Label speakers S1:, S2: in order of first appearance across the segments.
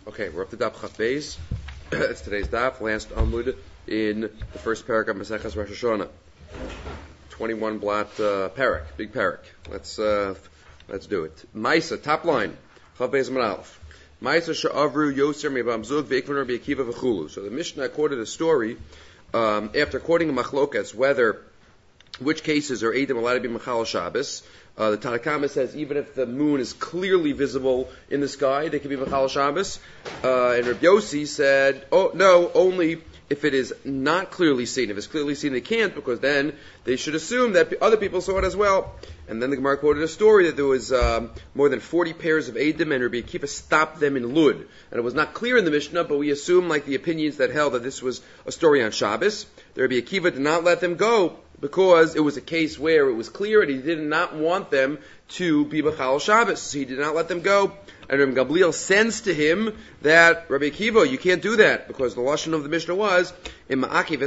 S1: Okay, we're up to Daf Chaf Beis. It's today's Daf, last Amud in the first parak of Maseches Rosh Hashanah. 21 blot parak, big parak. Let's do it. Maisa, top line. Chaf Beis Amud Aleph. Maisa she'avru yoser me'bam zug ve'ikvan Rabbi Akiva v'chulu. So the Mishnah quoted a story after quoting a machlokas which cases are Eidim allowed to be Machal Shabbos. The Tanna Kama says even if the moon is clearly visible in the sky, they can be Machal Shabbos. And Rabbi Yossi said, oh no, only if it is not clearly seen. If it's clearly seen, they can't, because then they should assume that other people saw it as well. And then the Gemara quoted a story that there was more than 40 pairs of Eidim, and Rabbi Akiva stopped them in Lud. And it was not clear in the Mishnah, but we assume, like the opinions that held that this was a story on Shabbos, that Rabbi Akiva did not let them go, because it was a case where it was clear and he did not want them to be B'chal Shabbos. So he did not let them go. And Rabbi Gamliel sends to him that, Rabbi Akiva, you can't do that, because the lashon of the Mishnah was, if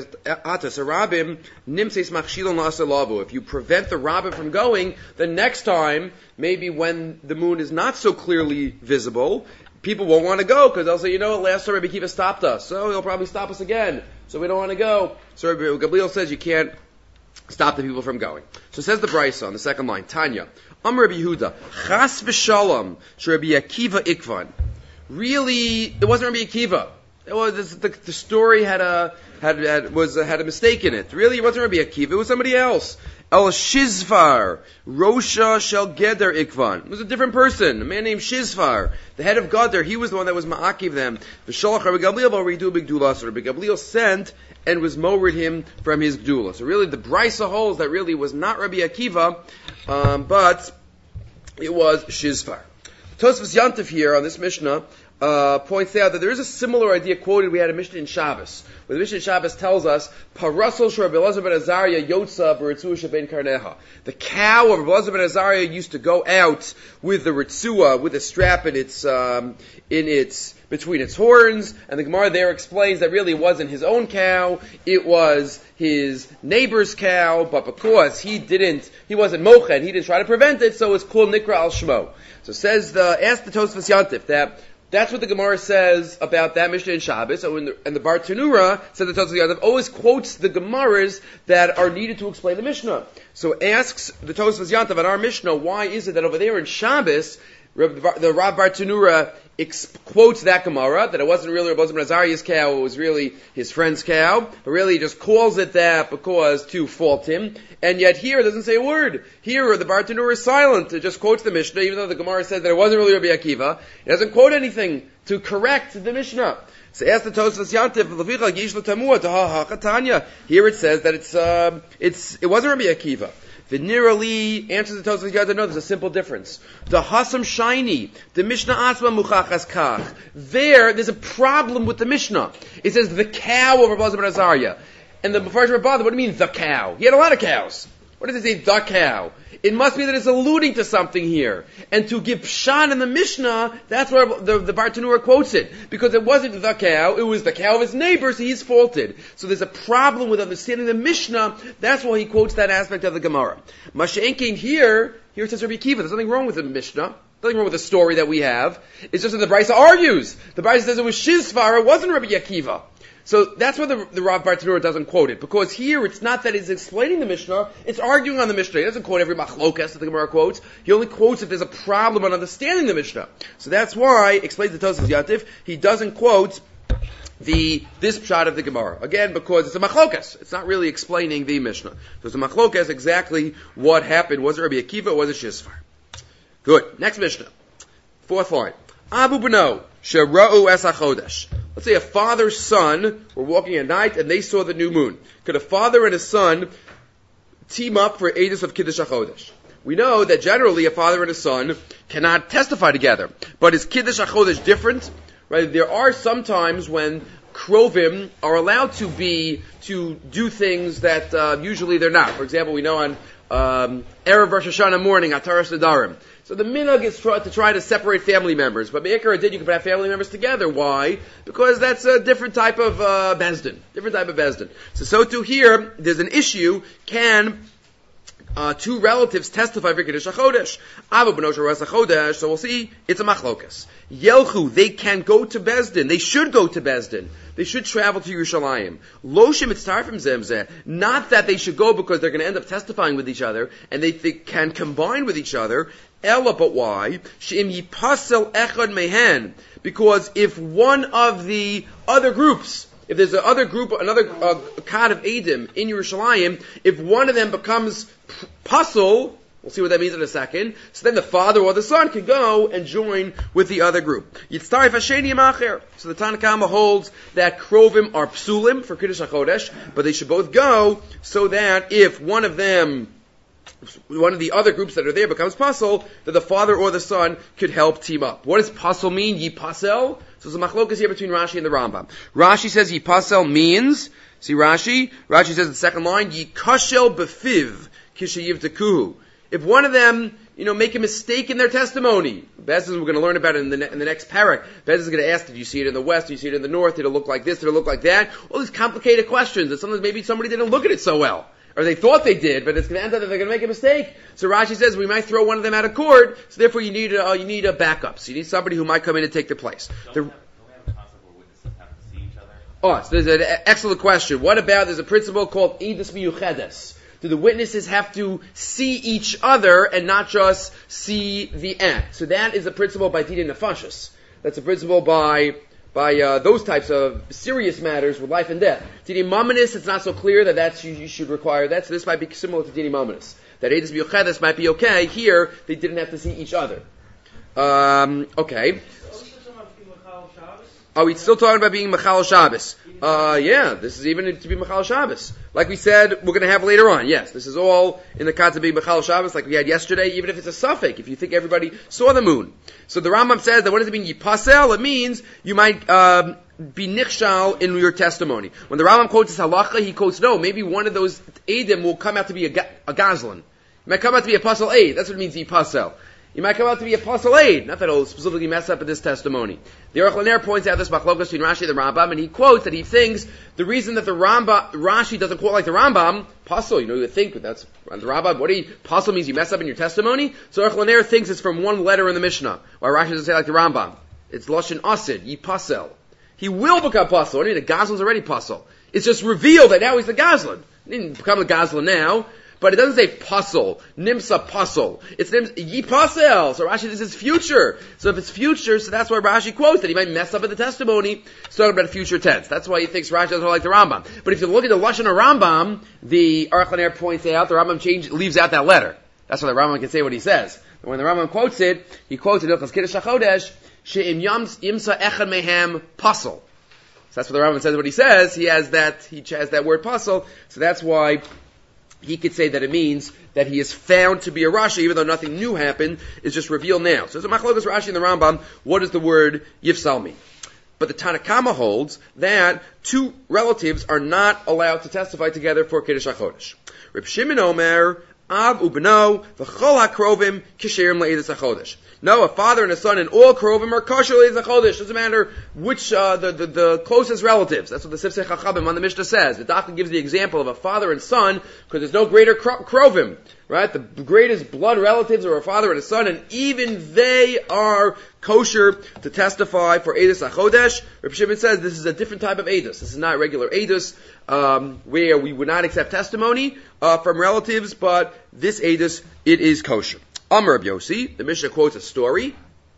S1: you prevent the rabbim from going, the next time, maybe when the moon is not so clearly visible, people won't want to go, because they'll say, you know what, last time Rabbi Akiva stopped us, so he'll probably stop us again, so we don't want to go. So Rabbi Gamliel says you can't stop the people from going. So says the Brisa on the second line, Tanya, Amar Rabbi Yehuda, Chas v'shalom, Rabbi Akiva ikvan. Really, it wasn't Rabbi Akiva. It was the story had a mistake in it. Really, it wasn't Rabbi Akiva. It was somebody else. El Shizvar, Rosha Shel Geder Ikvan. It was a different person, a man named Shizvar, the head of Geder. He was the one that was ma'akiv them. V'shalach Rabbi Gamliel b'ridu b'gdula. So Rabbi Gamliel sent and was mowered him from his gdula. So really, the Brisa holds that really was not Rabbi Akiva, but it was Shizvar. Tosfos Yantif here on this Mishnah points out that there is a similar idea quoted. We had a Mishnah in Shabbos, where the Mishnah in Shabbos tells us, Parasol Shor Belazar ben Azariah Yotza B'Ritzua Sheben Karneha. The cow of Belazar ben Azariah used to go out with the Ritzua, with a strap between its horns, and the Gemara there explains that really it wasn't his own cow, it was his neighbor's cow, but because he wasn't mochen, he didn't try to prevent it, so it's called Nikra al Shmo. So ask the Tosfos Yantif that's what the Gemara says about that Mishnah in Shabbos. So and the Bar Tanura said the Tosfos Yantif always quotes the Gemaras that are needed to explain the Mishnah. So asks the Tosfos Yantif on our Mishnah, why is it that over there in Shabbos, the Rav Bar Tanura quotes that Gemara, that it wasn't really Rabbi ben Azariah's cow, it was really his friend's cow, but really he just calls it that because to fault him, and yet here it doesn't say a word. Here the Bar Tanura is silent, it just quotes the Mishnah, even though the Gemara said that it wasn't really Rabbi Akiva, it doesn't quote anything to correct the Mishnah. So ask the Tosfos Yantif, here it says that it wasn't Rabbi Akiva. The Nirali answers the Tosfos Yantif, no, there's a simple difference. The Hasam Shaini, the Mishnah Asma Muchachas Kach. There's a problem with the Mishnah. It says the cow of Rabbi ben Azariah. And the Mepharshim Rabbanan, what do you mean the cow? He had a lot of cows. What does it say, the cow? It must be that it's alluding to something here. And to give pshat in the Mishnah, that's where the Bar Tanura quotes it. Because it wasn't the cow, it was the cow of his neighbor, so he's faulted. So there's a problem with understanding the Mishnah, that's why he quotes that aspect of the Gemara. Masha'enkein here it says Rabbi Akiva, there's nothing wrong with the Mishnah. Nothing wrong with the story that we have. It's just that the Brisa argues. The Brisa says it was Shizvar, it wasn't Rabbi Akiva. So that's why the Rav Bar Tanura doesn't quote it. Because here it's not that he's explaining the Mishnah, it's arguing on the Mishnah. He doesn't quote every machlokas that the Gemara quotes. He only quotes if there's a problem on understanding the Mishnah. So that's why, explains the Tosfos Yantif, he doesn't quote this pshat of the Gemara. Again, because it's a machlokas. It's not really explaining the Mishnah. So it's a machlokas exactly what happened. Was it Rabbi Akiva or was it Shizvar? Good. Next Mishnah. Fourth line. Abu Beno, Shera'u es HaChodesh. Let's say a father's son were walking at night and they saw the new moon. Could a father and a son team up for Eidos of Kiddush HaChodesh? We know that generally a father and a son cannot testify together. But is Kiddush HaChodesh different? Right? There are some times when Krovim are allowed to do things that usually they're not. For example, we know on Erev Rosh Hashanah morning, Ataras Nedarim. So the minhag is to try to separate family members. But Me'ikar Adin, you can have family members together. Why? Because that's a different type of bezdin. So too here, there's an issue. Can two relatives testify for Kiddush HaChodesh. Abu B'no Sharas HaChodesh, so we'll see, it's a machlokas. Yelchu, they can go to Bezdin. They should go to Bezdin. They should travel to Yerushalayim. Lo shemitzarfim zemzeh. Not that they should go because they're going to end up testifying with each other, and they can combine with each other. Ella, but why? She'im yipasel echad mehen. Because if one of the other groups, if there's another kad of Eidim in Yerushalayim, if one of them becomes pasul, we'll see what that means in a second, so then the father or the son can go and join with the other group. Yitztarif hasheni yemacher. So the Tanna Kama holds that krovim are psulim for Kiddush HaChodesh, but they should both go so that if one of the other groups that are there becomes pasul, that the father or the son could help team up. What does pasul mean? Yipasel? So there's a machlokas here between Rashi and the Rambam. Rashi says yipasel means, see Rashi? Rashi says in the second line, yikashel befiv kishayiv tekuhu. If one of them, make a mistake in their testimony, Bezdin, we're going to learn about it in the next parak. Bezdin is going to ask, did you see it in the west? Did you see it in the north? Did it look like this? Did it look like that? All these complicated questions that sometimes maybe somebody didn't look at it so well. Or they thought they did, but it's going to end up that they're going to make a mistake. So Rashi says we might throw one of them out of court, so therefore you need a backup. So you need somebody who might come in and take their place.
S2: Don't we have a concept where witnesses have to see each other?
S1: Oh, so there's an excellent question. What about, there's a principle called Eidos Miyuchedes. Do the witnesses have to see each other and not just see the act? So that is a principle by Didi Nefashis. That's a principle by those types of serious matters with life and death. Didi Mamanis, it's not so clear that you should require that, so this might be similar to Didi Mamanis. That Eidos Miyuchedes might be okay. Here, they didn't have to see each other. Okay. Are we still talking about being Machal Shabbos? Yeah, this is even to be Machal Shabbos. Like we said, we're going to have later on. Yes, this is all in the concept of being Machal Shabbos, like we had yesterday, even if it's a suffix, if you think everybody saw the moon. So the Rambam says that what does it mean, Yipasel? It means you might be nichshal in your testimony. When the Rambam quotes this halacha, he quotes, no, maybe one of those Eidim will come out to be a gazlan. It might come out to be a Pasal Eid. That's what it means, Yipasel. You might come out to be a Pasal Eid. Not that it'll specifically mess up in this testimony. The Aruch LaNer points out this machlokas between Rashi and the Rambam, and he quotes that he thinks the reason that Rashi doesn't quote like the Rambam, Pasal, you would think that's the Rambam. Pasal means you mess up in your testimony. So Aruch LaNer thinks it's from one letter in the Mishnah. Why Rashi doesn't say like the Rambam. It's Lashon Asid, Yipasel. He will become Pasal. What do you mean? The Gazlan's already Pasal. It's just revealed that now he's the Gazlan. He didn't become a Gazlan now. But it doesn't say pasol, nimsa pasol. It's yipasel. So Rashi, this is future. So if it's future, so that's why Rashi quotes that he might mess up in the testimony. He's talking about a future tense. That's why he thinks Rashi doesn't like the Rambam. But if you look at the Lashon Rambam, the Aruch LaNer points out the Rambam leaves out that letter. That's why the Rambam can say what he says. And when the Rambam quotes it, he quotes it Hilchos Kiddush HaChodesh she'im yimsa echad mehem pasol. So that's what the Rambam says. What he says, he has that word pasol. So that's why he could say that it means that he is found to be a Rashi, even though nothing new happened, it's just revealed now. So there's a machlokas Rashi and the Rambam, what does the word Yifsal mean? But the Tanna Kama holds that two relatives are not allowed to testify together for Kiddush HaChodesh. Reb Shimon Omer, Av ubno, v'chol hakrovim, kisherim le'edus HaChodesh. No, a father and a son and all krovim are kosher le'edus HaChodesh. Doesn't matter which, the closest relatives. That's what the Sifsei Chachamim on the Mishnah says. The doctor gives the example of a father and son, because there's no greater krovim, right? The greatest blood relatives are a father and a son, and even they are kosher to testify for Edus HaChodesh. Reb Shimon says this is a different type of Edus. This is not regular Edus, where we would not accept testimony from relatives, but this Edus, it is kosher. Amar Reb Yossi, the Mishnah quotes a story.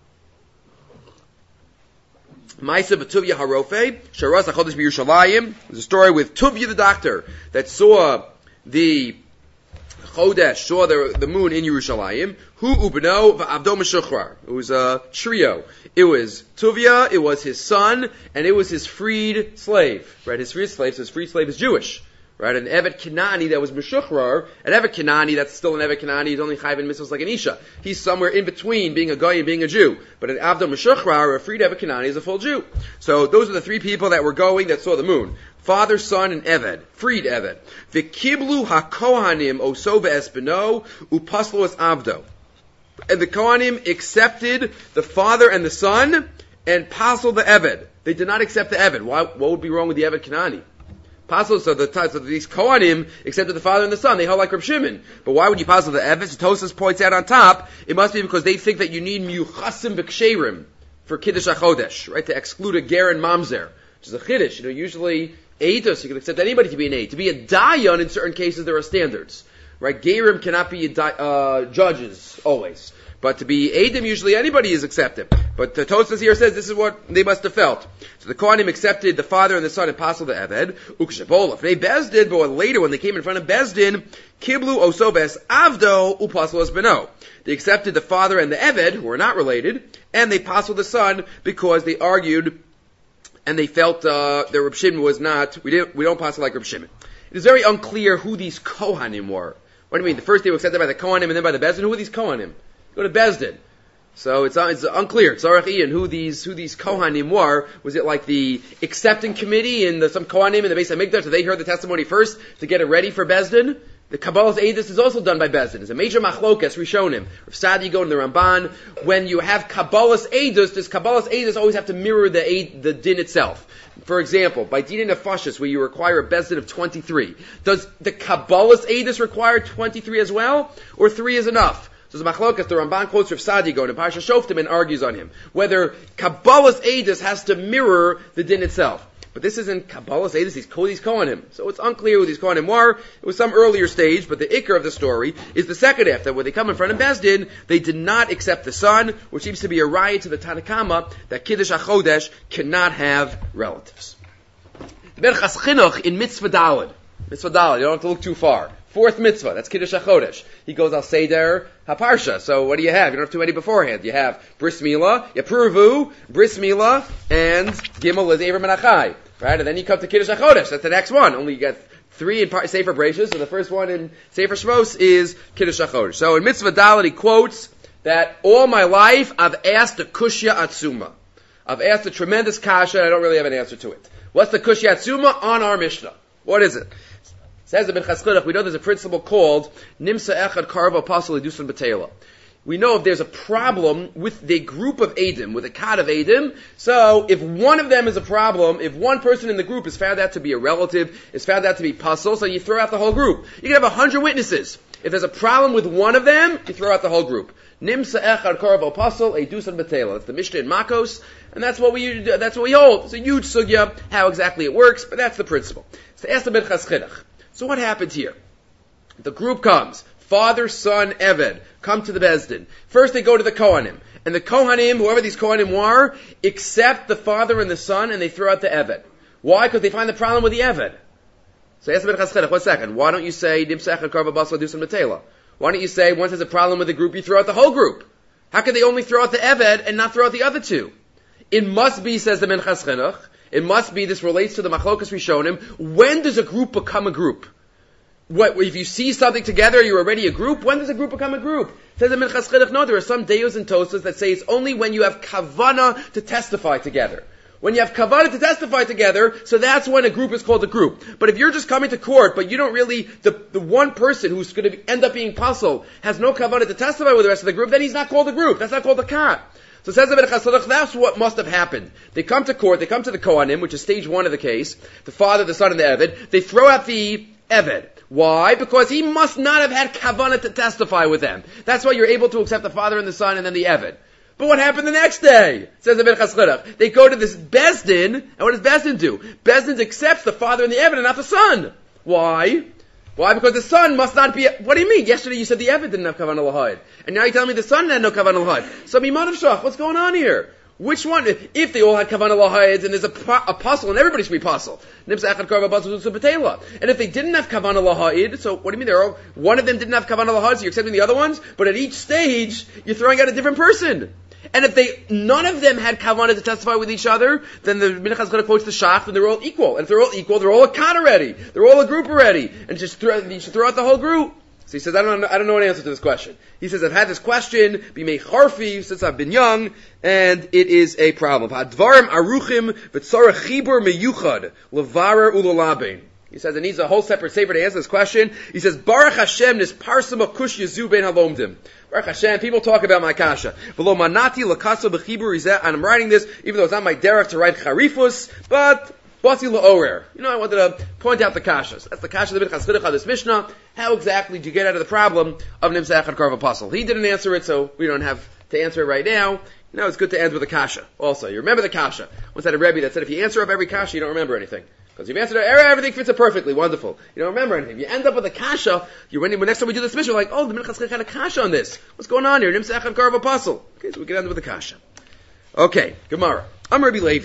S1: Ma'aseh b'Tuvia Harofe, Sharas HaChodesh b'Yerushalayim. There's a story with Tuvia the doctor that saw the Chodesh, saw the moon in Yerushalayim. Hu ubno v'avdo meshuchrar. It was a trio. It was Tuvia, it was his son, and it was his freed slave. Right, his freed slave. So his freed slave is Jewish. Right, an Evet Kenani that was Meshuchrar, an Evet Kenani that's still an Evet Kenani, he's only chayv in mitzvahs like an Isha. He's somewhere in between being a guy and being a Jew. But an Avdo Meshuchrar, a freed Evet Kenani, is a full Jew. So those are the three people that were going that saw the moon. Father, son, and Eved. Freed Eved. V'kiblu ha-kohanim oso ve'espino upaslo es Avdo. And the Kohanim accepted the father and the son and pasled the Eved. They did not accept the Eved. What would be wrong with the Evet Kenani? Pasal, so these Kohanim accepted the father and the son. They hold like Reb Shimon. But why would you pasal the Evetz? Tosfos points out on top, it must be because they think that you need miyuchasim b'ksherim for Kiddush HaChodesh, right? To exclude a ger and mamzer, which is a Kiddush. Usually Eidos, you can accept anybody to be an Eid. To be a Dayan, in certain cases, there are standards. Right? Gerim cannot be judges, always. But to be Eidim, usually anybody is accepted. But the Tosfos here says this is what they must have felt. So the Kohanim accepted the father and the son and pasal the Eved. Ukshabola. They Bezdin, but later when they came in front of Bezdin, Kiblu Osobes Avdo Upasal es Beno. They accepted the father and the Eved, who are not related, and they pasal the son because they argued and they felt that Reb Shimon was not, we don't pasal like Reb Shimon. It is very unclear who these Kohanim were. What do you mean? The first they were accepted by the Kohanim and then by the Bezdin. Who are these Kohanim? Go to Bezdin. So it's unclear. Tzarech Ian, who these Kohanim were. Was it like the accepting committee and some Kohanim in the Beis HaMikdash, so they heard the testimony first to get it ready for Bezdin? The Kabbalah's Eidus is also done by Bezdin. It's a major machlokas, Rishonim. Rav Sadi go in the Ramban. When you have Kabbalah's Eidus, does Kabbalah's Eidus always have to mirror the din itself? For example, by Din Nefashis, where you require a Bezdin of 23, does the Kabbalah's Eidus require 23 as well? Or 3 is enough? So the machlokas, the Ramban quotes Rav Sadi go in Parsha Shoftim and argues on him. Whether Kabbalah's Eidus has to mirror the din itself. But this isn't Kabbalah's Eidus, these Kohanim. So it's unclear who these Kohanim were. It was some earlier stage, but the ikar of the story is the second half, that when they come in front of Bezdin, they did not accept the son, which seems to be a riot to the Tanakama, that Kiddush HaChodesh cannot have relatives. The Berchas Chinuch in Mitzvah Daled. Mitzvah Daled, you don't have to look too far. 4th mitzvah, that's Kiddush HaChodesh. He goes al Seder HaParsha. So what do you have? You don't have too many beforehand. You have Bris Milah, Yapurvu, Bris Milah, and Gimel is Avram Menachai. Right? And then you come to Kiddush HaChodesh. That's the next one. Only you get 3 in Sefer Breishis, so the first one in Sefer Shmos is Kiddush HaChodesh. So in Mitzvah Daled he quotes that all my life I've asked a Kushya Atzuma. I've asked a tremendous kasha and I don't really have an answer to it. What's the Kushya Atzuma on our Mishnah? What is it? Says the Berchas Chinuch, we know there's a principle called Nimsa Echad Karva Pasal Idusan B'Teila. We know if there's a problem with the group of Eidim, with a kad of Eidim, so if one of them is a problem, if one person in the group is found out to be a relative, is found out to be pasal, so you throw out the whole group. You can have 100 witnesses. If there's a problem with one of them, you throw out the whole group. Nimsa Echad Karva Pasal Idusan B'Teila. That's the Mishnah in Makos, and that's what we hold. It's a huge sugya, how exactly it works, but that's the principle. So ask the Berchas Chinuch. So what happened here? The group comes. Father, son, Eved come to the Bezdin. First they go to the Kohanim. And the Kohanim, whoever these Kohanim were, accept the father and the son and they throw out the Eved. Why? Because they find the problem with the Eved. So ask the Berchas Chinuch, 1 second. Why don't you say, Nimsa Echad Karva Basla Dusan Matela? Why don't you say, once there's a problem with the group, you throw out the whole group? How can they only throw out the Eved and not throw out the other two? It must be, says the Berchas Chinuch, it must be, this relates to the Machlokas Rishonim, when does a group become a group? What, if you see something together, you're already a group? When does a group become a group? Says the Minchas Chinuch, no, there are some deos and tosas that say it's only when you have kavana to testify together. When you have kavana to testify together, so that's when a group is called a group. But if you're just coming to court, but you don't really, the one person who's going to end up being pasal has no kavana to testify with the rest of the group, then he's not called a group. That's not called a kat. So says the Berchas Chinuch, that's what must have happened. They come to court, they come to the Kohanim, which is stage 1 of the case, the father, the son, and the Eved. They throw out the Eved. Why? Because he must not have had kavanah to testify with them. That's why you're able to accept the father and the son and then the Eved. But what happened the next day? Says the Berchas Chinuch. They go to this Bezdin, and what does Bezdin do? Bezdin accepts the father and the Eved and not the son. Why? Why? Because the son must not be... What do you mean? Yesterday you said the Eved didn't have kavanah l'haid. And now you're telling me the son had no kavanah l'haid. So Mimanav Shach, what's going on here? Which one? If they all had kavanah l'haid, and there's a apostle, and everybody should be apostle. And if they didn't have kavanah l'haid, so what do you mean? One of them didn't have kavanah l'haid, so you're accepting the other ones? But at each stage, you're throwing out a different person. And if none of them had kavanah to testify with each other, then the Minchas Chinuch quotes the Shach, and they're all equal. And if they're all equal, they're all a kat already. They're all a group already. And you should throw out the whole group. So he says, I don't know an answer to this question. He says, I've had this question, b'mei charfi, since I've been young, and it is a problem. Hadvarim aruchim v'tzarech chibur meyuchad levarer ulolabein. He says it needs a whole separate sefer to answer this question. He says, Baruch Hashem nis parsam akush yezu ben halomdim. Baruch Hashem, people talk about my kasha. V'lo manati lakaso b'chibur izeh, and I'm writing this, even though it's not my derech to write charifus, but Basi la'orer. I wanted to point out the kashas. That's the kasha of the Minchas Chinuch of this Mishnah. How exactly do you get out of the problem of Nimsa Echad Karv Apostle? He didn't answer it, so we don't have to answer it right now. It's good to end with a kasha. Also, you remember the kasha. Once had a Rebbe that said if you answer up every kasha, you don't remember anything. Because you've answered everything fits it perfectly. Wonderful. You don't remember anything. If you end up with a kasha, when next time we do this mission, we're like, oh, the Minchas Chinuch had a kasha on this. What's going on here? Nimsa Echad Karv Apostle. Okay, so we can end with a kasha. Okay, Gemara. I'm Rabbi Levi.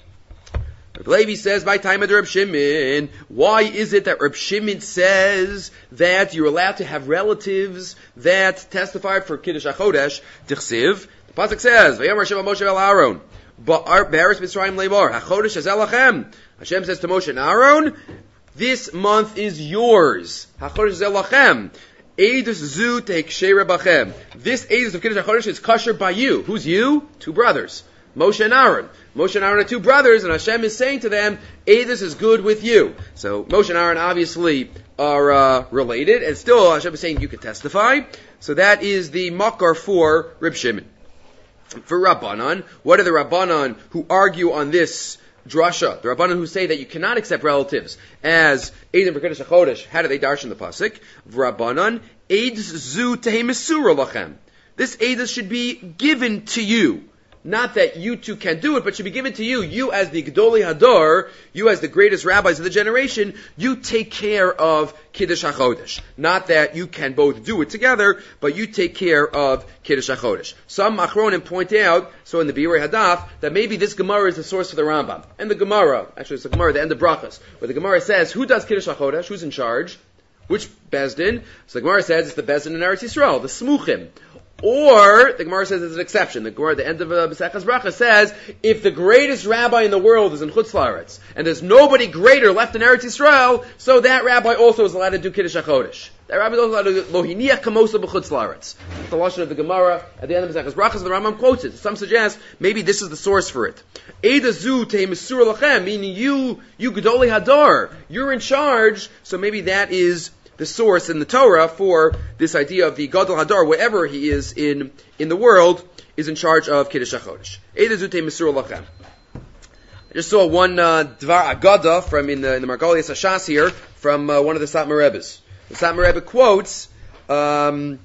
S1: Rabbi Levi says, "My time at Reb Shimon. Why is it that Reb Shimon says that you're allowed to have relatives that testify for Kiddush HaChodesh? Tichsiv. The pasuk says, "Vayomer Hashem Moshe el Aaron, Ba'aretz Mitzrayim leimor HaChodesh hazel lachem." Hashem says to Moshe and Aaron, "This month is yours. HaChodesh hazel lachem. Eidus zu teikshei bachem." This Eidus of Kiddush HaChodesh is kosher by you. Who's you? Two brothers, Moshe and Aaron. Moshe and Aaron are two brothers, and Hashem is saying to them, Eidus is good with you. So Moshe and Aaron obviously are related, and still Hashem is saying you can testify. So that is the makar for Reb Shimon. For Rabbanan, what are the Rabbanan who argue on this drasha? The Rabbanan who say that you cannot accept relatives as Eidim for Kiddush HaChodesh. How do they darshan the pasuk? Rabbanan, Eidus zu tehei mesura lachem. This Eidus should be given to you. Not that you two can do it, but should be given to you. You as the Gedolei Hador, you as the greatest rabbis of the generation, you take care of Kiddush HaChodesh. Not that you can both do it together, but you take care of Kiddush HaChodesh. Some Achronim point out, so in the Biurei Hadaf, that maybe this Gemara is the source for the Rambam. And the Gemara, actually it's the Gemara at the end of Brachas, where the Gemara says, who does Kiddush HaChodesh? Who's in charge? Which Bezdin? So the Gemara says it's the Bezdin in Eretz Yisrael, the Smuchim. Or, the Gemara says there's an exception. The Gemara at the end of B'Sechas Bracha says, if the greatest rabbi in the world is in Chutz La'aretz, and there's nobody greater left in Eretz Yisrael, so that rabbi also is allowed to do Kiddush HaChodesh. That rabbi is also allowed to do Lohiniach Kamosa B'Chutz La'aretz. That's the lashon of the Gemara at the end of B'Sechas Bracha. The Rambam quotes it. Some suggest maybe this is the source for it. Eida zu tehei mesura lachem, meaning you Gedolei Hadar, you're in charge, so maybe that is the source in the Torah for this idea of the Gadol Hadar, wherever he is in the world, is in charge of Kiddush HaChodesh. Eida zu tehei mesura lachem. I just saw one Dvar Agada from in the Margolius Hashas here from one of the Satmar Rebbes. The Satmar Rebbe quotes an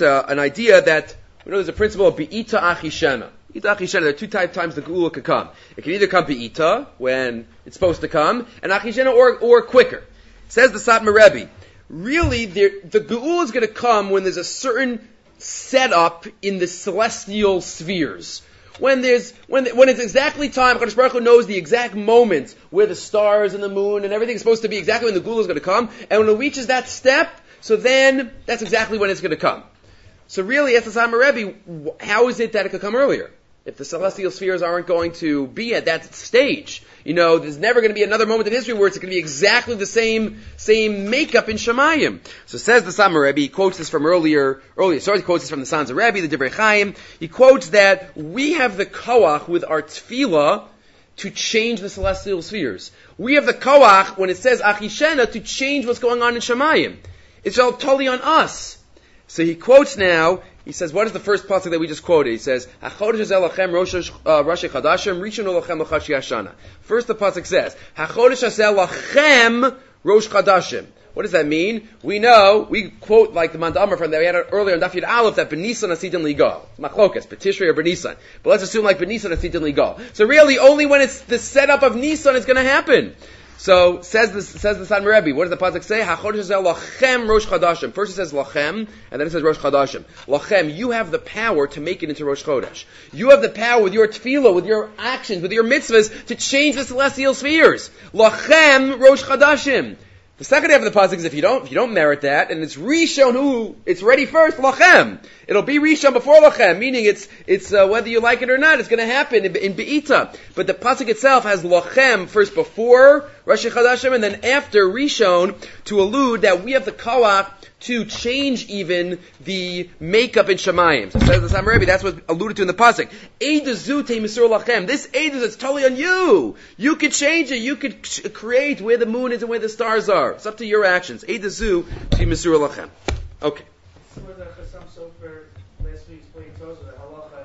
S1: idea that there's a principle of Be'ita Achishena. Be'ita Achishena, there are two times the Geula can come. It can either come Be'ita, when it's supposed to come, and Achishena or quicker. Says the Satmar Rebbe, really, the Geula is going to come when there's a certain setup in the celestial spheres. When it's exactly time, HaKadosh Baruch Hu knows the exact moment where the stars and the moon and everything is supposed to be exactly when the Geula is going to come, and when it reaches that step, so then that's exactly when it's going to come. So really, as the Satmar Rebbe, how is it that it could come earlier? If the celestial spheres aren't going to be at that stage, there's never going to be another moment in history where it's going to be exactly the same makeup in Shemayim. So says the Satmar Rebbe, he quotes this from earlier source, he quotes this from the Sons of Rebbe, the Divrei Chaim. He quotes that we have the koach with our tefillah to change the celestial spheres. We have the koach, when it says Achishena, to change what's going on in Shemayim. It's all totally on us. So he quotes now, he says, what is the first pasuk that we just quoted? He says, HaChodesh hazel lachem Rosh Chadashim, Rishon lachem l'chashi Hashana. First the pasuk says, HaChodesh hazel lachem Rosh Chadashim. What does that mean? We quote like the Manda Amar from that we had earlier in Daf Yud Aleph that B'Nisan Asitin Ligal. Machlokas, B'Tishrei or B'Nisan. But let's assume like B'Nisan Asitin Ligal. So really, only when it's the setup of Nisan is going to happen. So says the Satmar Rebbe, what does the pasuk say? HaChodesh hazel lachem Rosh Chadashim. First it says lachem, and then it says Rosh Chadashim. Lachem, you have the power to make it into Rosh Chodesh. You have the power with your tefillah, with your actions, with your mitzvahs, to change the celestial spheres. Lachem Rosh Chadashim. The second half of the pasuk is if you don't merit that, and it's Rishon it's ready first, lachem. It'll be Rishon before lachem, meaning it's whether you like it or not, it's going to happen in Be'ita. But the pasuk itself has lachem first before Rosh Chadashim, and then after Rishon, to allude that we have the koach to change even the makeup in Shemayim. So says the Satmar Rebbe, that's what alluded to in the pasuk. Eida zu tehei mesura lachem. This Eida is totally on you. You could change it. You could create where the moon is and where the stars are. It's up to your actions. Eida zu tehei mesura lachem. Okay.
S3: Last week explained to us that halacha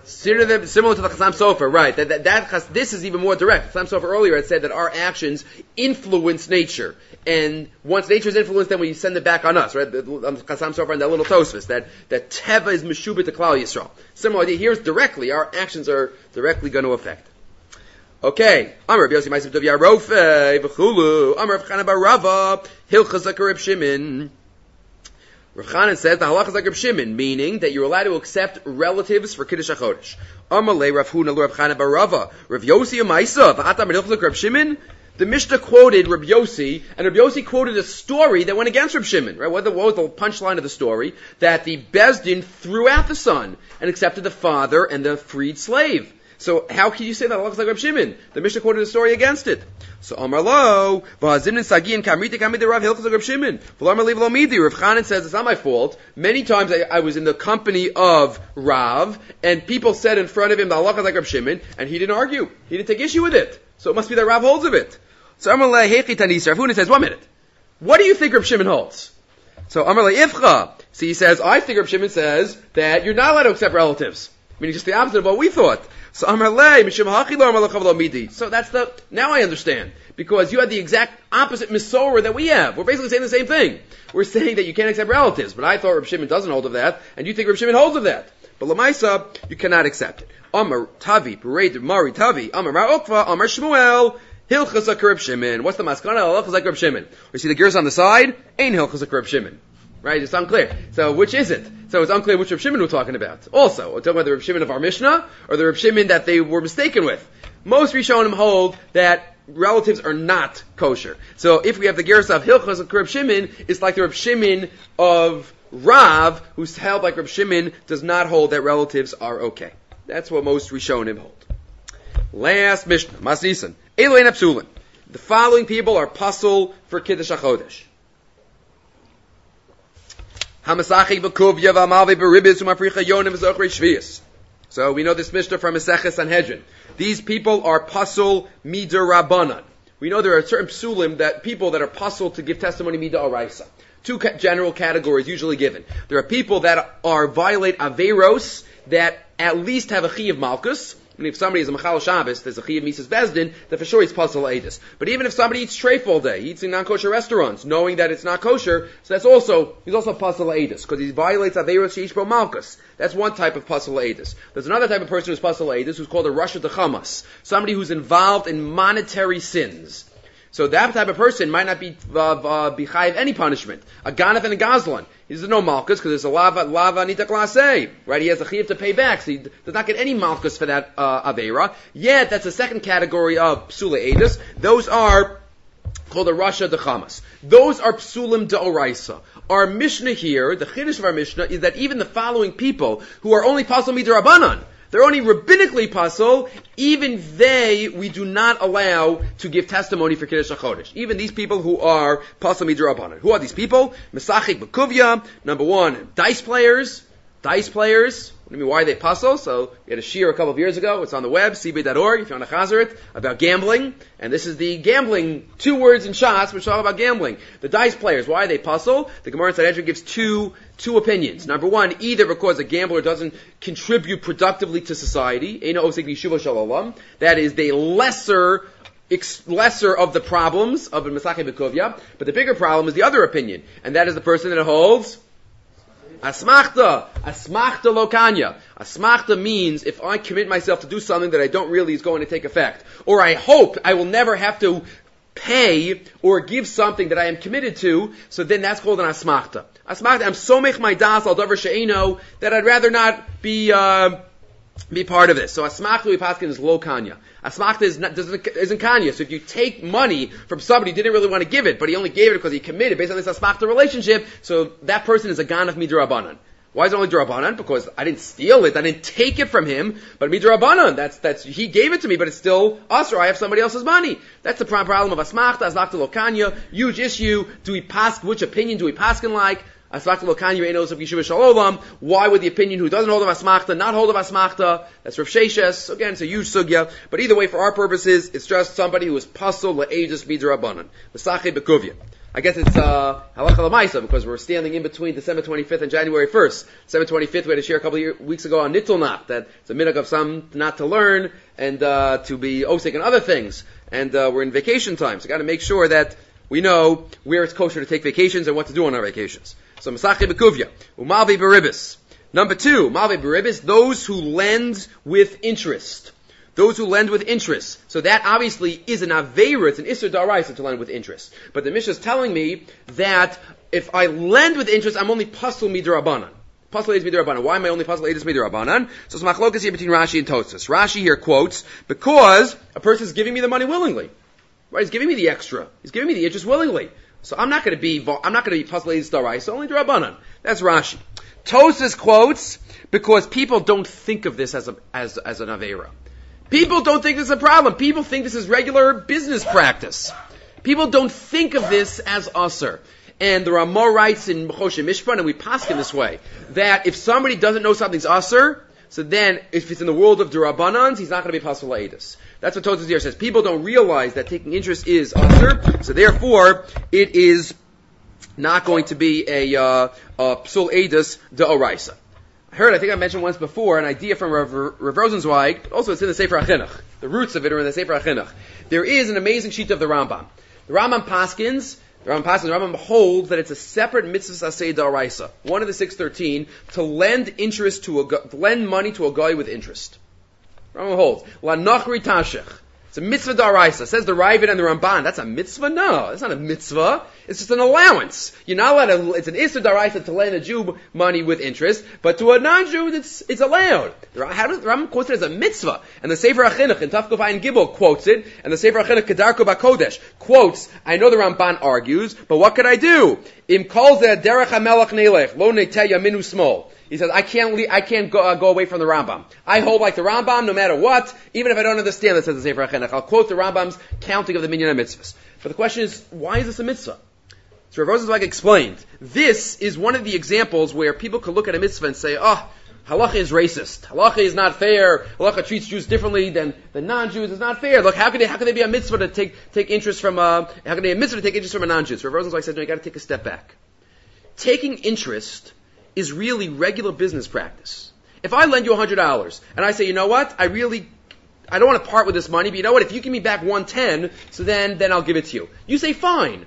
S1: Similar to the Chasam Sofer, right? This is even more direct. Chasam Sofer earlier had said that our actions influence nature, and once nature is influenced, then we send it back on us, right? Chasam Sofer and that little Tosfos, that Teva is Meshubah to Klal Yisrael. Similar idea here is directly, our actions are directly going to affect. Okay. Amar Rabbi Yossi Ma'asav Dov Yarofe v'chulu. Amar Rav Chana bar Rava Hilchas like Reb Shimon. Rav Chanan says the halacha is like Reb Shimon, meaning that you're allowed to accept relatives for Kiddush HaChodesh. Amar le Rav Huna Rav Chana bar Rava Rav Yossi Ma'asav v'atam Hilchas like Reb Shimon. The Mishnah quoted Rabbi Yossi, and Rabbi Yossi quoted a story that went against Reb Shimon. Right? What was the punchline of the story? That the Bezdin threw out the son and accepted the father and the freed slave. So how can you say that looks like Reb Shimon? The Mishnah quoted a story against it. So Amar Lo, V'hazimnin Sagi Kamiti Rav Hilchas like Reb Shimon. V'lamar Li V'lo Midi. Rav Chanan says it's not my fault. Many times I was in the company of Rav, and people said in front of him the halacha like Reb Shimon, and he didn't argue. He didn't take issue with it. So it must be that Rav holds of it. So Amar Le Hechi Tanis. Rav Huna says, 1 minute. What do you think Reb Shimon holds? So Amar Le Ifcha. See, he says, I think Reb Shimon says that you're not allowed to accept relatives. Meaning just the opposite of what we thought. So Amar Le, Mishum Hachi Lo Amar Lechav Lo Midi. So now I understand. Because you had the exact opposite Misorah that we have. We're basically saying the same thing. We're saying that you can't accept relatives. But I thought Reb Shimon doesn't hold of that, and you think Reb Shimon holds of that. But Lamaisa, you cannot accept it. Amar Tavi, Parade Mari Tavi, Amar Mar Okva, Amar Shmuel, Hilchas like Reb Shimon. What's the maskana? Hilchas like Reb Shimon. We see the gears on the side, ain't Hilchas like Reb Shimon. Right? It's unclear. So which is it? So it's unclear which Reb Shimon we're talking about. Also, we're talking about the Reb Shimon of our Mishnah, or the Reb Shimon that they were mistaken with. Most Rishonim hold that relatives are not kosher. So if we have the gears of Hilchas like Reb Shimon, it's like the Reb Shimon of Rav, who's held like Reb Shimon, does not hold that relatives are okay. That's what most Rishonim hold. Last Mishnah, Masnisan. Eloin Apsulin. The following people are pasul for Kiddush HaChodesh. Hamasachik v'kuvya v'amalvi b'ribis u'mafricha yonim v'zochrei shviyas. So we know this Mishnah from Maseches Sanhedrin. These people are pasul mid'Rabbanan. We know there are certain psulim that people that are pasul to give testimony mid'Oraisa. Two general categories usually given. There are people that are violate averos that at least have a chi of malchus. And if somebody is a Machal Shabbos, there's a Chi of Mises Bezdin, then for sure he's Pasal Eidus. But even if somebody eats treif all day, he eats in non-kosher restaurants, knowing that it's not kosher, so he's also Pasal Eidus, because he violates Averos Sheish Bo Malchus. That's one type of Pasal Eidus. There's another type of person who's Pasal Eidus, who's called a Rasha Dechamas, somebody who's involved in monetary sins. So that type of person might not be chayiv any punishment. A Ganav and a Gazlan. He doesn't know Malchus because there's a lava nita klase. Right? He has a chayiv to pay back, so he does not get any Malchus for that Aveira. Yet, that's the second category of Psula Edus. Those are called a Rasha Dechamas. Those are Psulim De'oraisa. Our Mishnah here, the Chiddush of our Mishnah, is that even the following people who are only Pasal Midrabanan, they're only rabbinically pasul. Even we do not allow to give testimony for Kiddush HaChodesh. Even these people who are pasul midrabanan. Who are these people? Mesachik b'kuvya. Number one, dice players. What do you mean, why are they pasul? So, we had a shiur a couple of years ago. It's on the web, cb.org, if you want to chazer it, about gambling. And this is the gambling, 2 words in Shas, which talk about gambling. The dice players, why are they pasul? The Gemara in Sanhedrin gives two opinions. Number one, either because a gambler doesn't contribute productively to society, that is, the lesser of the problems of a Mesachik b'kuvya, but the bigger problem is the other opinion, and that is the person that holds Asmachta lokanya. Asmachta means if I commit myself to do something that I don't really is going to take effect, or I hope I will never have to pay or give something that I am committed to, so then that's called an asmachta. Asmachta, I'm somech my das al davar she'eno, that I'd rather not be part of this. So asmachta we paskin is lo kanya. Asmachta isn't kanya. So if you take money from somebody who didn't really want to give it, but he only gave it because he committed based on this asmachta relationship, so that person is a ganav midrabanan. Why is it only drabanan? Because I didn't steal it, I didn't take it from him, but midrabanan, that's he gave it to me, but it's still us, or I have somebody else's money. That's the problem of asmachta, asmachta lo kanya. Huge issue. Which opinion do we paskin like? Why would the opinion who doesn't hold of asmachta not hold of asmachta? That's Rav Sheshes. Again, it's a huge sugya. But either way, for our purposes, it's just somebody who is pasul le'edus midrabanan. Mesachik b'kuvya. I guess it's halacha l'maisa because we're standing in between December 25th and January 1st. December 25th, we had to share a couple of weeks ago on Nitzel Nacht, that it's a minhag of some not to learn and to be osik and other things. And we're in vacation time, so got to make sure that we know where it's kosher to take vacations and what to do on our vacations. So Masachet Bekuvia, Umalvi Beribis. Number 2, Malvi Beribis, those who lend with interest. Those who lend with interest. So that obviously is an aveira, it's an isur daraisa to lend with interest. But the Mishnah is telling me that if I lend with interest, I'm only pasul midrabanan. Pasul edus midrabanan. Why am I only pasul edus midrabanan? So it's machlokas here between Rashi and Tosfos. Rashi here quotes, because a person is giving me the money willingly. Right? He's giving me the extra. He's giving me the interest willingly. So I'm not going to be pasul edus daraisa, only drabanan. That's Rashi. Tosfos quotes, because people don't think of this as an aveira. People don't think this is a problem. People think this is regular business practice. People don't think of this as usur. And the Ramah writes in Choshen Mishpan, and we paskin this way, that if somebody doesn't know something's usur, so then if it's in the world of Durabanans, he's not going to be pasul la'edus. That's what Tosfos here says. People don't realize that taking interest is usur, so therefore it is not going to be a psul edus de'oraisa. I think I mentioned once before, an idea from Rav Rosenzweig, but also it's in the Sefer HaChinuch. The roots of it are in the Sefer HaChinuch. There is an amazing sheet of the Rambam. The Rambam holds that it's a separate mitzvah aseh d'oraisa, one of the 613, to lend interest to lend money to a guy with interest. The Rambam holds, la nachri tashech. It's a mitzvah d'oraisa. Says the Ravid and the Ramban. That's a mitzvah? No, it's not a mitzvah. It's just an allowance. You're not allowed to, it's an isur d'oraisa to lend a Jew money with interest, but to a non-Jew, it's allowed. The Rambam quotes it as a mitzvah. And the Sefer HaChinuch in Tafkuf Ayin Gibel quotes it, and the Sefer HaChinuch Kedarko Bakodesh quotes, I know the Ramban argues, but what could I do? Im kol zeh derech hamelech nelech, lo neteh yaminu small. He says, I can't go away from the Rambam. I hold like the Rambam no matter what, even if I don't understand that, says the Sefer HaChinuch. I'll quote the Rambam's counting of the minyan mitzvahs. But the question is, why is this a mitzvah? So Rav Rosenzweig explained, this is one of the examples where people could look at a mitzvah and say, halacha is racist. Halacha is not fair. Halacha treats Jews differently than non-Jews. It's not fair. Look, how can they be a mitzvah to take interest from how can they be a mitzvah to take interest from a non-Jew? So Rav Rosenzweig said, no, you got to take a step back. Taking interest is really regular business practice. If I lend you $100 and I say, you know what, I don't want to part with this money, but you know what, if you give me back 110, so then I'll give it to you. You say, fine.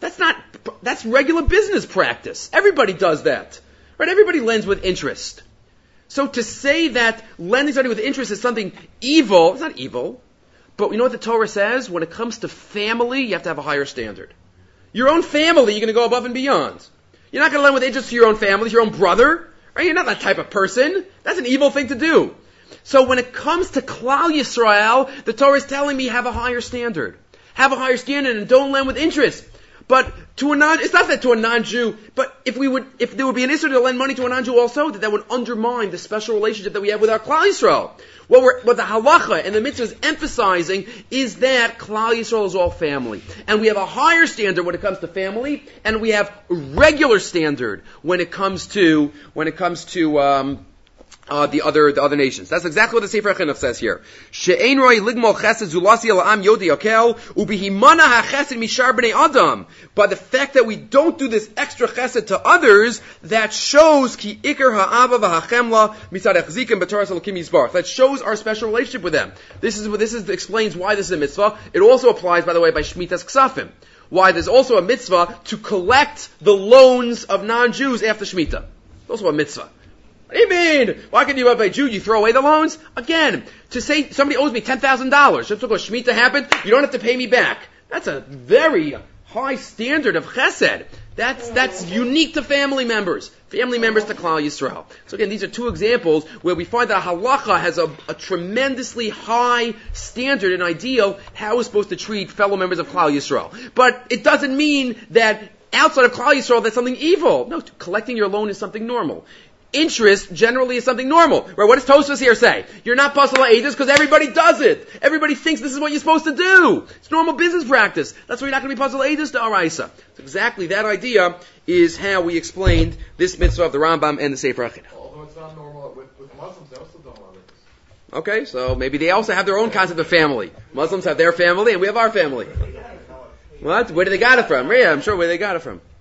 S1: That's regular business practice. Everybody does that. Right? Everybody lends with interest. So to say that lending somebody with interest is something evil, it's not evil. But you know what the Torah says? When it comes to family, you have to have a higher standard. Your own family, you're going to go above and beyond. You're not going to lend with interest to your own family, your own brother. Right? You're not that type of person. That's an evil thing to do. So when it comes to Klal Yisrael, the Torah is telling me have a higher standard. Have a higher standard and don't lend with interest. But it's not that to a non-Jew, but if there would be an issue to lend money to a non-Jew also, that would undermine the special relationship that we have with our Klal Yisrael. What the halacha and the mitzvah is emphasizing is that Klal Yisrael is all family. And we have a higher standard when it comes to family, and we have a regular standard when it comes to the other nations. That's exactly what the Sefer HaChinuch says here. She'ein roi ligmol chesed zulasi ala'am yodi yakel ubihimana ha'chesed mishar b'nei adam. By the fact that we don't do this extra chesed to others, that shows ki ikar ha'ava v'ha'chemla misad echzikim b'toras elokim yisbarach. That shows our special relationship with them. This explains why this is a mitzvah. It also applies, by the way, by Shmitas Ksafim. Why there's also a mitzvah to collect the loans of non-Jews after Shemitah. It's also a mitzvah. What do you mean? Why can you have a Jew, you throw away the loans? Again, to say somebody owes me $10,000, just because Shemitah happened, you don't have to pay me back. That's a very high standard of chesed. That's unique to family members to Klal Yisrael. So again, these are two examples where we find that halacha has a tremendously high standard and ideal how we're supposed to treat fellow members of Klal Yisrael. But it doesn't mean that outside of Klal Yisrael that's something evil. No, collecting your loan is something normal. Interest generally is something normal. Right? What does Tosfos here say? You're not pasul la'edus because everybody does it. Everybody thinks this is what you're supposed to do. It's normal business practice. That's why you're not going to be pasul la'edus to Araisa. So exactly that idea is how we explained this mitzvah of the Rambam and the Sefer HaChinuch.
S3: Although it's not normal with Muslims, they also don't allow this.
S1: Okay, so maybe they also have their own concept of family. Muslims have their family and we have our family. What? Where did they got it from? Yeah, I'm sure where they got it from.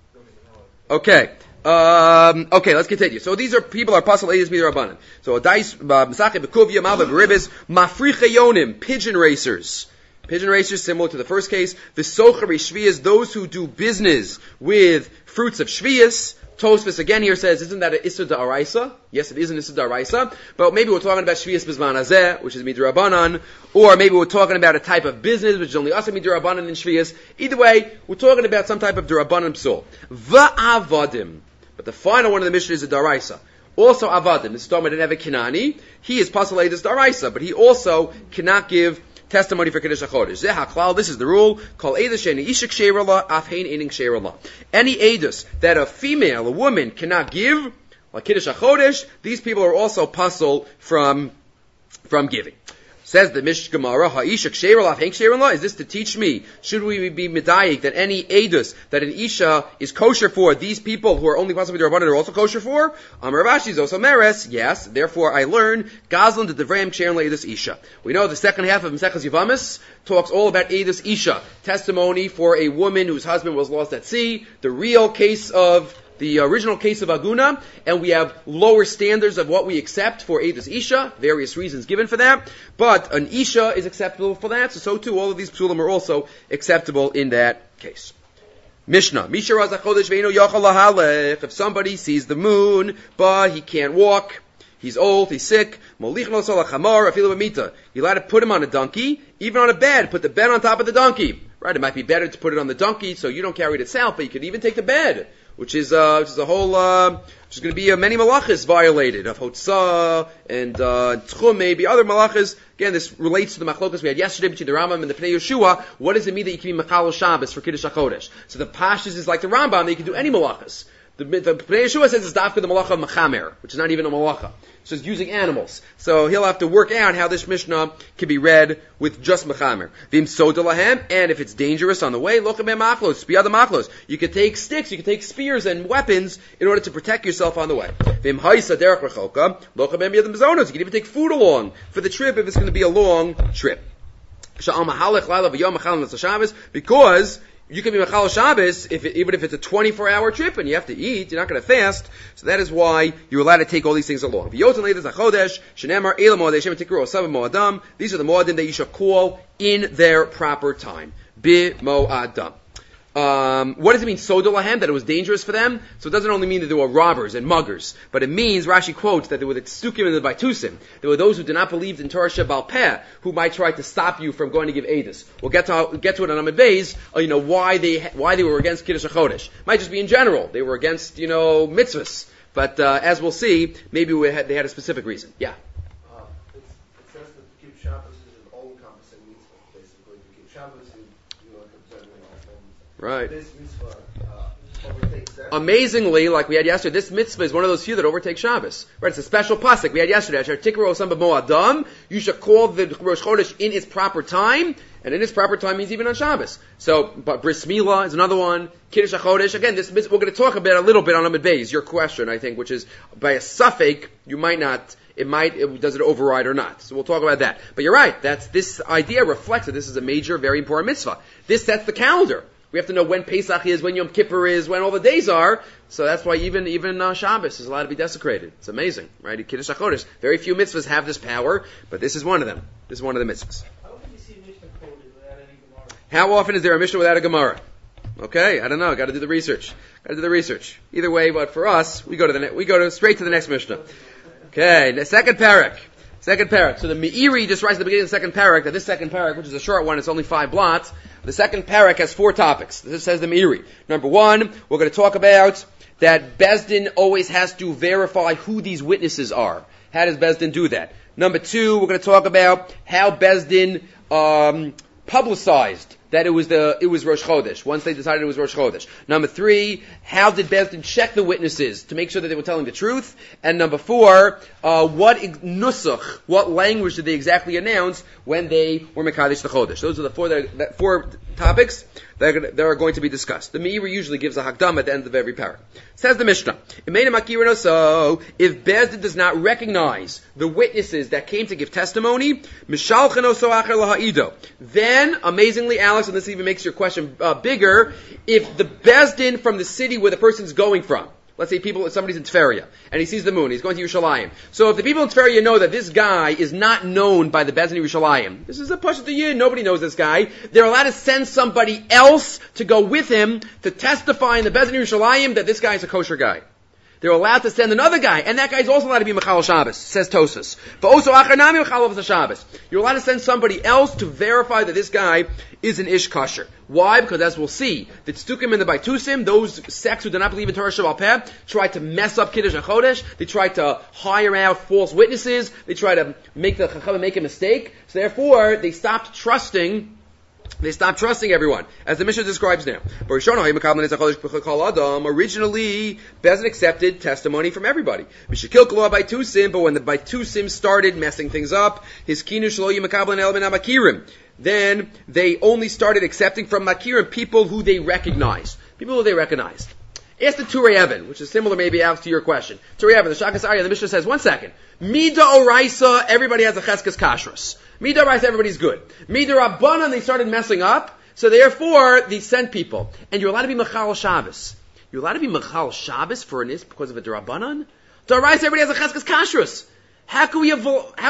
S1: Okay. Okay, let's continue. So these are people are pasal edus midrabanan. So dais masachet bekuvia malva beribis mafrichayonim, pigeon racers. Pigeon racers, similar to the first case. The sochari shvias, those who do business with fruits of shvias. Tosfos again here says, isn't that an Issa Da'araisa? Yes, it is an Issa Da'araisa, but maybe we're talking about Shvias Bizman Hazeh, which is Midrabanan, or maybe we're talking about a type of business, which is only Asa Midrabanan in Shvias. Either way, we're talking about some type of Durabanan Psul. Va'avadim. But the final one of the Mishnah is a Da'araisa. Also Avadim, this is talking about an Kinani. He is Pasal Edus Da'araisa, but he also cannot give testimony for Kiddush HaChodesh. Zeh HaKlal, this is the rule. Kol edus she'eni isha ksheira la, af hein einin ksheira la. Any edus that a female, a woman, cannot give, like Kiddush HaChodesh, these people are also puzzled from giving. Says the Mish Gemara, Ha'isha ksheira la, af hein ksheira la. Is this to teach me, should we be medayik, that any edus that an isha is kosher for, these people who are only possibly Rabbanan are also kosher for? Amar Rashi is also meres. Yes, therefore I learn Gazlan the Devrayim ksherin la edus isha. We know the second half of Maseches Yevamos talks all about edus isha, testimony for a woman whose husband was lost at sea, the real case of the original case of Aguna, and we have lower standards of what we accept for Edus Isha, various reasons given for that, but an Isha is acceptable for that, so too all of these psulim are also acceptable in that case. Mishnah, Misha Raza Chodesh Ve'eno Yochel Lahalech, if somebody sees the moon, but he can't walk, he's old, he's sick, Molich no Sola Chamar, Afilu B'mita, you're allowed to put him on a donkey, even on a bed, put the bed on top of the donkey. Right, it might be better to put it on the donkey so you don't carry it itself, but you can even take the bed, which is a whole, which is going to be many malachas violated, of Hotzah and Tchum, maybe other malachas. Again, this relates to the machlokas we had yesterday between the Rambam and the Pnei Yeshua. What does it mean that you can be Machal Shabbos for Kiddush HaChodesh? So the Pashas is like the Rambam, that you can do any malachas. The Pnei Yeshua says it's dafka the malacha of Mechamer, which is not even a malacha. So it's using animals. So he'll have to work out how this Mishnah can be read with just Mechamer. Vim soda lahem, and if it's dangerous on the way, lochem machlos, spiyad machlos. You can take sticks, you can take spears and weapons in order to protect yourself on the way. Vim haisa derech rechoka, lochem yadam bezonos. You can even take food along for the trip if it's going to be a long trip. Sha'al mahalech la'la v'yom machalim l'sashavas, because you can be Machal Shabbos even if it's a 24-hour trip and you have to eat, you're not going to fast. So that is why you're allowed to take all these things along. These are the Moadim that you shall call in their proper time. Bi-Mo'adam. What does it mean, Soda Lahem, that it was dangerous for them? So it doesn't only mean that there were robbers and muggers, but it means, Rashi quotes, that there were the Tzukim and the Baitusim. There were those who did not believe in Torah Shebal Peh, who might try to stop you from going to give Edus. We'll get to it on Amud Beis, why they were against Kiddush HaChodesh. Might just be in general. They were against, mitzvahs. But, as we'll see, maybe they had a specific reason. Yeah.
S3: It says that to keep Shabbos is an all-encompassing mitzvah, basically. To keep Shabbos, you are observing all things.
S1: Right.
S3: This mitzvah overtakes that.
S1: Amazingly, like we had yesterday, this mitzvah is one of those few that overtakes Shabbos. Right, it's a special pasuk we had yesterday. You should call the Rosh Chodesh in its proper time, and in its proper time means even on Shabbos. So, but Bris Milah is another one. Kiddush HaChodesh, again, this mitzvah, we're going to talk about a little bit on Amud Beis, your question, I think, which is, by a suffix, you might not, does it override or not? So we'll talk about that. But you're right, this idea reflects that this is a major, very important mitzvah. This sets the calendar. We have to know when Pesach is, when Yom Kippur is, when all the days are. So that's why even Shabbos is allowed to be desecrated. It's amazing, right? Kiddush HaChodesh. Very few mitzvahs have this power, but this is one of them. This is one of the mitzvahs.
S4: How often do you see a Mishnah quoted without any Gemara?
S1: How often is there a Mishnah without a Gemara? Okay, I don't know. Got to do the research. Either way, but for us, we go straight to the next Mishnah. Okay, the second parak. So the Meiri just writes at the beginning of the second parak that this second parak, which is a short one, it's only 5 blots. The second parak has 4 topics. This says the Meiri. Number 1, we're going to talk about that Bezdin always has to verify who these witnesses are. How does Bezdin do that? Number 2, we're going to talk about how Bezdin publicized that it was Rosh Chodesh, once they decided it was Rosh Chodesh. Number 3, how did Bezdin check the witnesses to make sure that they were telling the truth? And number 4, what language did they exactly announce when they were Mekadesh the Chodesh? Those are the 4 topics that are going to be discussed. The Meiri usually gives a hakdam at the end of every parak. Says the Mishnah, if Bezdin does not recognize the witnesses that came to give testimony, then, amazingly, Alex, Alex, and this even makes your question bigger, if the Bezdin from the city where the person's going from, let's say somebody's in Tveria, and he sees the moon, he's going to Yerushalayim. So if the people in Tveria know that this guy is not known by the Bezdin of Yerushalayim, this is a Pashat Yid, nobody knows this guy, they're allowed to send somebody else to go with him to testify in the Bezdin of Yerushalayim that this guy is a kosher guy. They're allowed to send another guy, and that guy is also allowed to be Mechal Shabbos, says Tosfos. But also Achanami Mechal Shabbos. You're allowed to send somebody else to verify that this guy is an Ish Kosher. Why? Because as we'll see, the Tzdukim and the Baitusim, those sects who do not believe in Torah Shabbat Peh, try to mess up Kiddush and Chodesh. They try to hire out false witnesses. They try to make the Chacham make a mistake. So therefore, they stopped trusting everyone, as the Mishnah describes now. Originally, Bezdin accepted testimony from everybody. But when the Baitusim started messing things up, then they only started accepting from Makirim people who they recognized. Ask the Turei Even, which is similar maybe Alex to your question. Turei Even, the Shakas Arya, the Mishnah says, 1 second. Mida Oraisa, everybody has a Cheskes Kashrus. Mida Oraisa, everybody's good. Mida Rabbanan, they started messing up, so therefore they sent people. And you're allowed to be Mechal Shabbos. You're allowed to be Mechal Shabbos for an is because of a Darabanan? Oraisa, everybody has a Cheskes Kashrus. How can we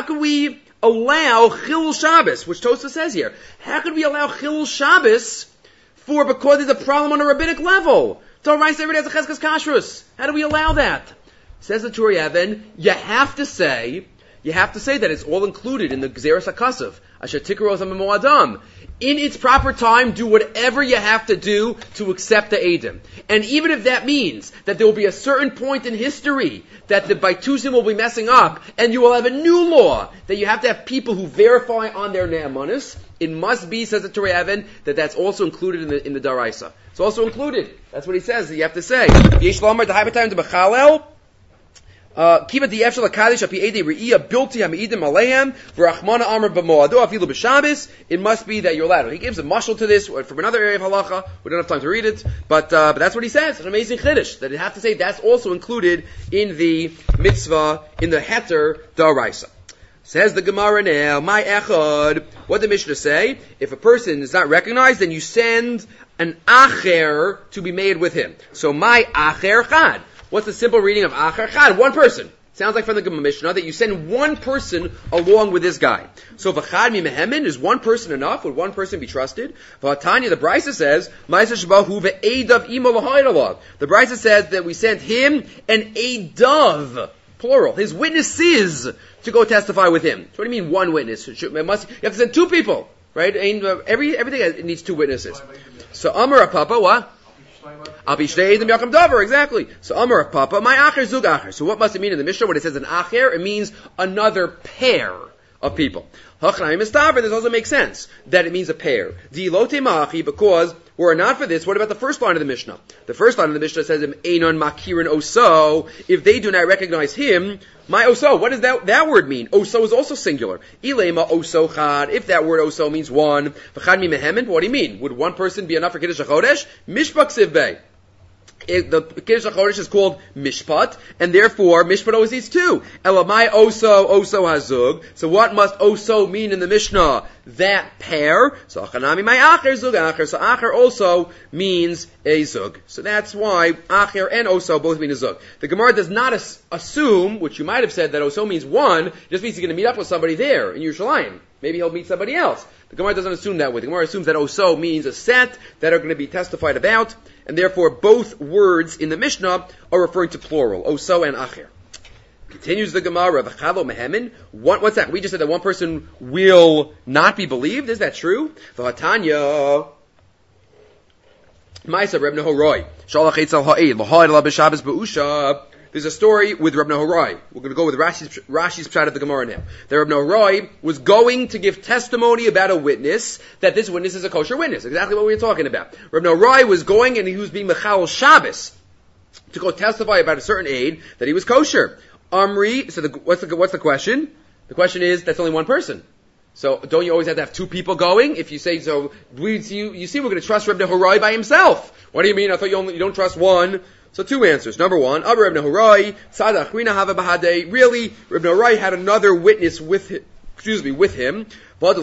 S1: allow Chilul Shabbos, which Tosfos says here? How could we allow Chilul Shabbos because there's a problem on a rabbinic level? Oraisa, everybody has a Cheskes Kashrus. How do we allow that? Says the Turei Even, you have to say that it's all included in the Gzeras HaKasav. Asher Tikro Osam Moadam. In its proper time, do whatever you have to do to accept the Eidim. And even if that means that there will be a certain point in history that the Baitusim will be messing up, and you will have a new law that you have to have people who verify on their Ne'amanis, it must be, says the Turei Even, that's also included in the Daraisa. It's also included. That's what he says. You have to say. Yesh Lamar D'Haibatayim D'Bechalel. Kiva D'Yefshel HaKadosh Api Eidei Re'iyah Bilti HaMeidim Aleihem V'Rachmana Amar B'Moado Afilu B'Shabbos. It must be that you're allowed. He gives a mashal to this from another area of halacha. We don't have time to read it, but that's what he says. It's an amazing chiddush that you have to say that's also included in the mitzvah, in the heter D'Oraisa. Says the Gemara now, my echad. What did the Mishnah say? If a person is not recognized, then you send an acher to be made with him. So my acher chad. What's the simple reading of acher chad? One person. Sounds like from the Gemara Mishnah that you send one person along with this guy. So v'chad mi mehemin, is one person enough? Would one person be trusted? V'atanya, the Brisa says, ma'aser shabahu ve'edav imo l'ha'irav. The Brisa says that we sent him an edav, plural, his witnesses, to go testify with him. So what do you mean one witness? You have to send two people, right? Everything needs two witnesses. So Amar Papa, what? Exactly. So Amar Papa, my acher zug acher. So what must it mean in the Mishnah when it says an acher? It means another pair of people. This also makes sense that it means a pair. Because were it not for this, what about the first line of the Mishnah? The first line of the Mishnah says, Einon makirin oso. If they do not recognize him, my oso. What does that word mean? Oso is also singular. Ilema oso chad. If that word oso means one, v'chad mi mehemen, what do you mean? Would one person be enough for Kiddush HaChodesh? Mishpak sivbei. The Kiddush HaChodesh is called Mishpat, and therefore Mishpat always needs two. Elamai oso hazug. So what must oso mean in the Mishnah? That pair. So achanami my acher zug acher. So acher also means a zug. So that's why acher and oso both mean a zug. The Gemara does not assume, which you might have said, that oso means one. It just means he's going to meet up with somebody there in Yerushalayim. Maybe he'll meet somebody else. The Gemara doesn't assume that way. The Gemara assumes that oso means a set that are going to be testified about, and therefore both words in the Mishnah are referring to plural, oso and acher. Continues the Gemara, v'chalo mehemin. What's that? We just said that one person will not be believed. Is that true? V'hatanya. Ma'isa Reb Nehoroi. Shalach etzel ha'ed. L'ha'ed la b'shabbos b'usha. There's a story with Reb Nehoroi. We're going to go with Rashi's pshat of the Gemara now. That Reb Nehoroi was going to give testimony about a witness, that this witness is a kosher witness. Exactly what we were talking about. Reb Nehoroi was going and he was being Mechal Shabbos to go testify about a certain aid that he was kosher. Amri, so what's the question? The question is, that's only one person. So don't you always have to have two people going? If you say so, you see we're going to trust Reb Nehoroi by himself. What do you mean? I thought you don't trust one. So two answers. Number one, Reb Nehoroi, Tzad Achrina Hava Bahadei. Really, Reb Nehoroi had another witness with with him. Really,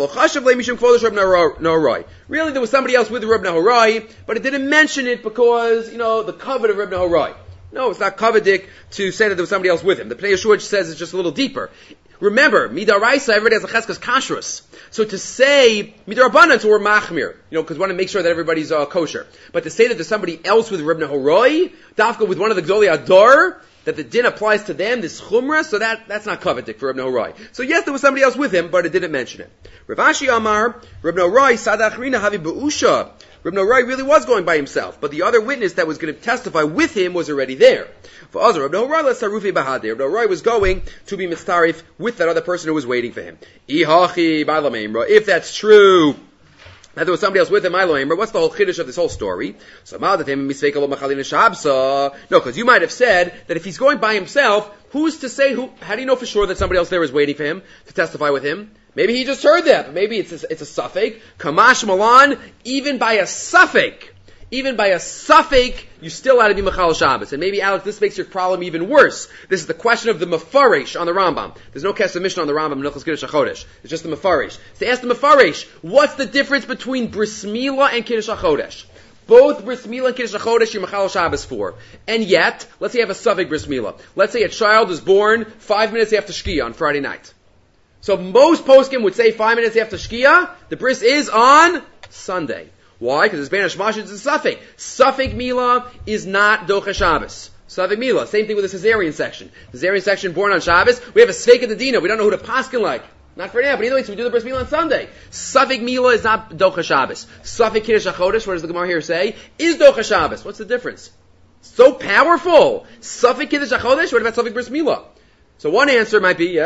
S1: there was somebody else with Reb Nahorai, but it didn't mention it because, the covet of Reb Nahorai. No, it's not covetic to say that there was somebody else with him. The Pnei Yehoshua says it's just a little deeper. Remember, midaraisa, everybody has a cheskas kashrus. So to say midarabanan, so we're machmir, because we want to make sure that everybody's kosher. But to say that there's somebody else with Reb Nahorai, dafka with one of the Gdolei Adar, that the din applies to them, this chumrah, so that's not covetic for Reb Nahorai. So yes, there was somebody else with him, but it didn't mention it. Rav Ashi Amar, Reb Nahorai sadachrina havi beusha. Reb Nahorai really was going by himself, but the other witness that was going to testify with him was already there. For Azar, Reb Nahorai Reb was going to be mitzarif with that other person who was waiting for him. If that's true, that there was somebody else with him, what's the whole chiddush of this whole story? No, because you might have said that if he's going by himself, who's to say how do you know for sure that somebody else there is waiting for him to testify with him? Maybe he just heard that, but maybe it's a suffix. Kamash Malan, even by a suffix, you still ought to be Machal Shabbos. And maybe, Alex, this makes your problem even worse. This is the question of the Mefarish on the Rambam. There's no Kesef Mishnah on the Rambam, Nilchos Kiddush HaChodesh. It's just the Mefarish. So ask the Mefarish, what's the difference between Bris Milah and Kiddush HaChodesh? Both Bris Milah and Kiddush HaChodesh you're Machal Shabbos for. And yet, let's say you have a suffix Bris Milah. Let's say a child is born 5 minutes after Shkia on Friday night. So most poskim would say 5 minutes after Shkia, the bris is on Sunday. Why? Because it's Banish Mashid, it's a suffix. Suffix Milah is not Docha Shabbos. Suffix Milah. Same thing with the Caesarean section. Caesarean section born on Shabbos, we have a Sveik of the Dina. We don't know who to paskin like. Not for now, but either way, so we do the bris Milah on Sunday. Suffix Milah is not Docha Shabbos. Suffix Kiddush HaChodesh, what does the Gemara here say? Is Docha Shabbos. What's the difference? So powerful. Suffix Kiddush HaChodesh, what about Suffix Bris Milah? So one answer might be,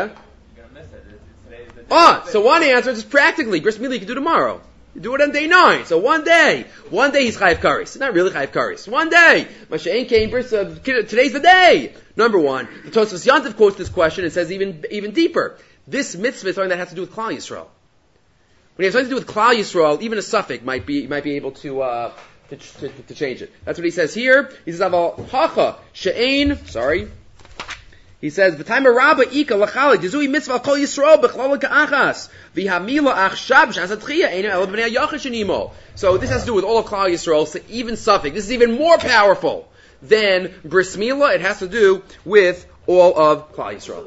S1: so one answer is practically, Bris Milah you can do tomorrow. You do it on day 9. So one day he's Chayav Karis. Not really Chayav Karis. One day. Masha'en came, today's the day. Number one. The Tosfos Yantiv quotes this question and says even deeper. This mitzvah is something that has to do with Klal Yisrael. When it has something to do with Klal Yisrael, even a suffix might be able to change it. That's what he says here. He says, Aval Hacha, She'ein, he says, "V'taimer Rabba Ika Lachalik Dizui Mitzvah Kol Yisrael B'Chlal Ka'achas V'Hamila Achshab Shasatchia Einu El B'nei Yachash Nimo." So this has to do with all of Klal Yisrael. So even suffix. This is even more powerful than Bris Milah. It has to do with all of Klal Yisrael.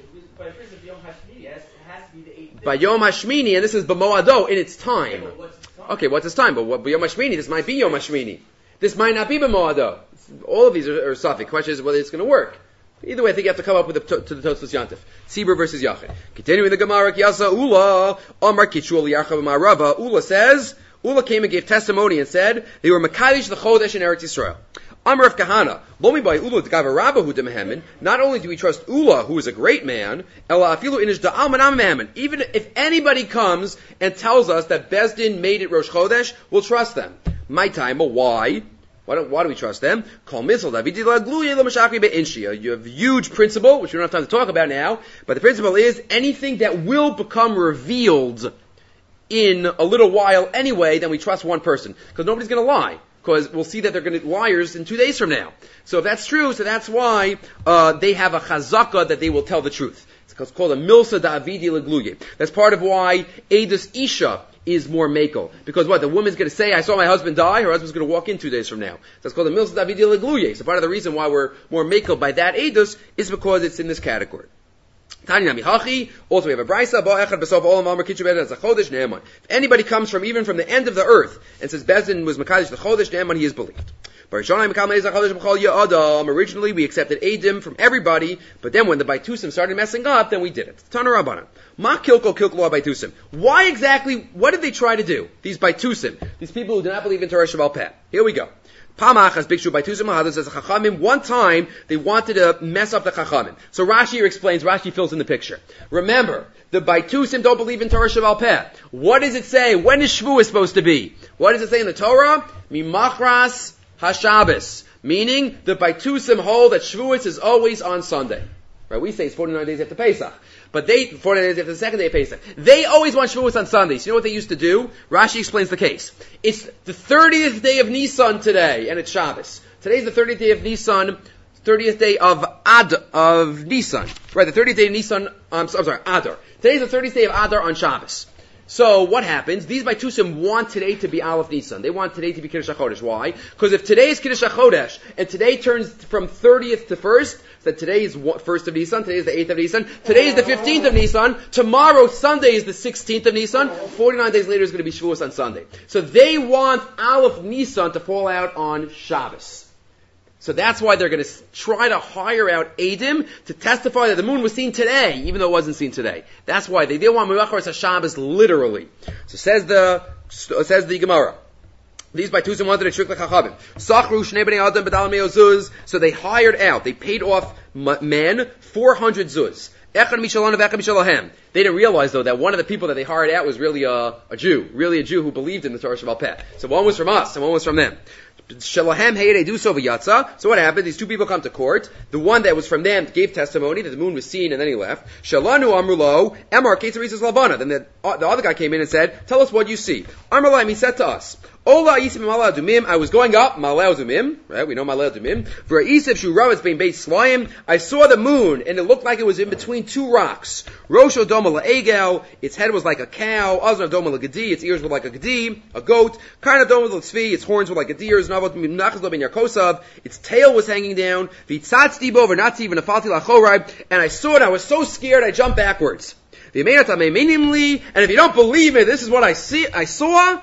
S1: By Yom Hashmini, and this is B'Moado in its time. Okay, what's its time? But Yom Hashmini, this might be Yom Hashmini. This might not be B'Moado. All of these are suffix. The question is whether it's going to work. Either way, I think you have to come up with to the Tosfos Yantif. Tzibur versus Yachid. Continuing the Gemara, Kiyasa Ula, Amar Kitshul Yarchav Marava. Ula says, Ula came and gave testimony and said, they were Makadish the Chodesh in Eretz Yisrael. Amar of Kahana, Lomi by Ula D'Gava Rabba Hu Demehemen. Not only do we trust Ula, who is a great man, Ela Afilu Inish Da'al Manam Mehemen. Even if anybody comes and tells us that Bezdin made it Rosh Chodesh, we'll trust them. My time, but why? Why do we trust them? You have a huge principle, which we don't have time to talk about now, but the principle is anything that will become revealed in a little while anyway, then we trust one person. Because nobody's going to lie. Because we'll see that they're going to be liars in 2 days from now. So if that's true, so that's why they have a chazaka that they will tell the truth. It's called a milsa da'avidi legluye. That's part of why Eidos Isha is more makel. Because what? The woman's going to say, I saw my husband die, her husband's going to walk in 2 days from now. That's called the milsa da'avidi legluye. So part of the reason why we're more makel by that Eidos is because it's in this category. Also we have a brisa. If anybody comes from even from the end of the earth and says Bezdin was Makadosh the Chodesh Ne'eman, he is believed. Originally we accepted Eidim from everybody, but then when the Baitusim started messing up, then we did it. Tana Rabbanan. Ma kilko kilko Baitusim. Why exactly, what did they try to do? These Baitusim, these people who do not believe in Torah Shabbat Peh. Here we go. One time they wanted to mess up the Chachamim. So Rashi here explains, Rashi fills in the picture. Remember, the Baitusim don't believe in Torah Shabbat Peh. What does it say? When is Shavuos supposed to be? What does it say in the Torah? Mimachras HaShabbos. Meaning, the Baitusim hold that Shavuos is always on Sunday. Right? We say it's 49 days after Pesach. But 49 days after the second day of Pesach. They always want Shavuos on Sundays. You know what they used to do? Rashi explains the case. It's the 30th day of Nisan today, and it's Shabbos. Today's the 30th day of Nisan, 30th day of Nisan. Right, the 30th day of Nisan, Adar. Today's the 30th day of Adar on Shabbos. So what happens? These Baitusim want today to be Aleph Nisan. They want today to be Kiddush HaChodesh. Why? Because if today is Kiddush HaChodesh, and today turns from 30th to 1st, so that today is 1st of Nisan, today is the 8th of Nisan, today is the 15th of Nisan, tomorrow, Sunday, is the 16th of Nisan, 49 days later is going to be Shavuos on Sunday. So they want Aleph Nisan to fall out on Shabbos. So that's why they're going to try to hire out Eidim to testify that the moon was seen today, even though it wasn't seen today. That's why they didn't want Mevacharis HaShabbos literally. So says the Gemara. These Baitusim wanted to trick the Chachabim. Sachru Shnei Bnei Adam B'Dal Meo Zuz. So they hired out, they paid off men 400 Zuz. Echad Mishalon of Echad Mishalahem. They didn't realize though that one of the people that they hired out was really a Jew who believed in the Torah Sheval Peh. So one was from us and one was from them. Shalahem Hey do so v'yatza. So what happened? These two people come to court. The one that was from them gave testimony that the moon was seen, and then he left. Shalanu Amrulo Emar Ketzarisas Labana. Then the other guy came in and said, "Tell us what you see." Amrulaim, he said to us, Ola Yisim Malay Adumim. I was going up Malay Adumim, right? We know Malay Adumim. For Isif Shuravetz being based Slayim. I saw the moon, and it looked like it was in between two rocks. Rosh Odoma LaEgel. Its head was like a cow. Azna Odoma LaGadi. Its ears were like a gadi, a goat. Kind of Odoma LaTzvi. Its horns were like a deer's. Its tail was hanging down. And I saw it. I was so scared. I jumped backwards. And if you don't believe me, this is what I saw.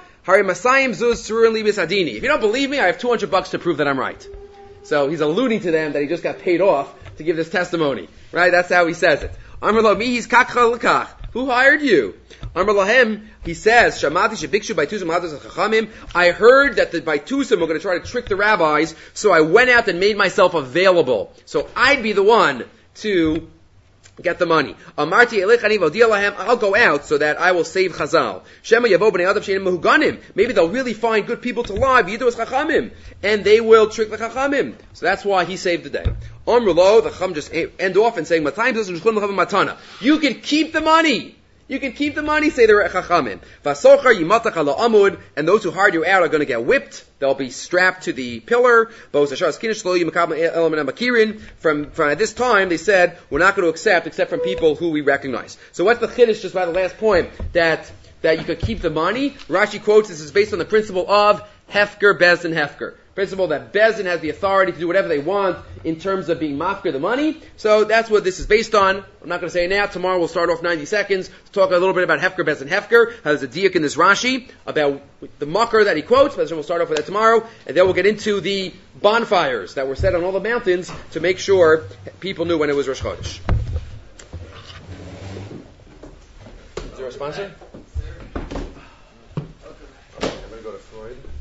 S1: If you don't believe me, I have $200 to prove that I'm right. So he's alluding to them that he just got paid off to give this testimony. Right? That's how he says it. Who hired you? Amar Lahem, he says, Shamati shebikshu Baitusim lados chachamim. I heard that the Baitusim were going to try to trick the rabbis, so I went out and made myself available. So I'd be the one to get the money. Amarti elechani v'odia lahem. I'll go out so that I will save Chazal. Shema yavo b'nei adam she'enim mehuganim. Maybe they'll really find good people to lie. V'yidu es chachamim, and they will trick the chachamim. So that's why he saved the day. Amrulo, the chacham just end off and saying, matana. You can keep the money. You can keep the money, say the Chachamim. Vasochar yimatach ala amud, and those who hired you out are going to get whipped. They'll be strapped to the pillar. From at this time, they said, we're not going to accept except from people who we recognize. So what's the chiddush just by the last point? That you could keep the money? Rashi quotes this is based on the principle of Hefker, Bezdin, Hefker. Principle that Bezdin has the authority to do whatever they want in terms of being mafker the money. So that's what this is based on. I'm not going to say it now. Tomorrow we'll start off 90 seconds to talk a little bit about Hefker, Bezdin, Hefker. There's a diak in this Rashi about the makar that he quotes. But we'll start off with that tomorrow. And then we'll get into the bonfires that were set on all the mountains to make sure people knew when it was Rosh Chodesh. Is there a sponsor? I'm going to go to Freud.